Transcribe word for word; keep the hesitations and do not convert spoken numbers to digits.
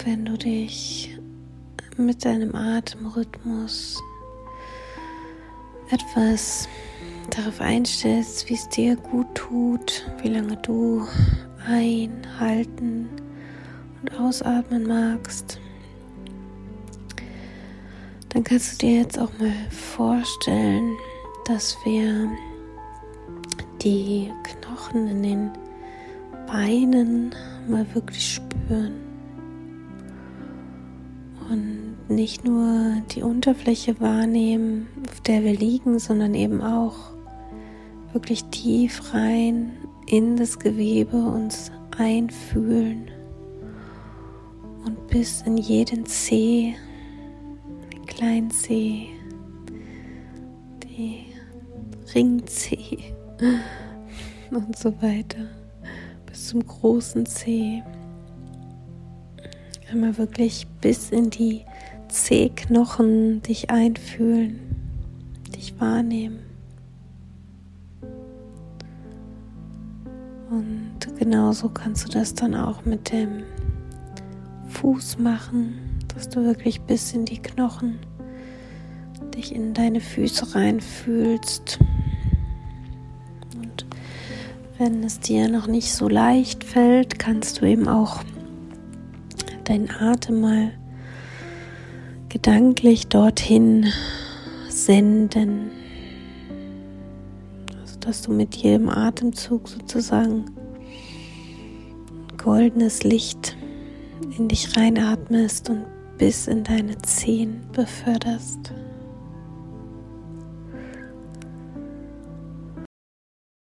wenn du dich mit deinem Atemrhythmus etwas darauf einstellst, wie es dir gut tut, wie lange du einhalten und ausatmen magst, dann kannst du dir jetzt auch mal vorstellen, dass wir die Knochen in den Beinen mal wirklich spüren und nicht nur die Unterfläche wahrnehmen, auf der wir liegen, sondern eben auch wirklich tief rein in das Gewebe uns einfühlen und bis in jeden Zeh, den kleinen Zeh, die Ringzeh und so weiter, bis zum großen Zeh. Einmal wirklich bis in die Zehknochen dich einfühlen, dich wahrnehmen. Und genauso kannst du das dann auch mit dem Fuß machen, dass du wirklich bis in die Knochen dich in deine Füße reinfühlst. Und wenn es dir noch nicht so leicht fällt, kannst du eben auch deinen Atem mal gedanklich dorthin senden. Also, dass du mit jedem Atemzug sozusagen goldenes Licht in dich reinatmest und bis in deine Zehen beförderst.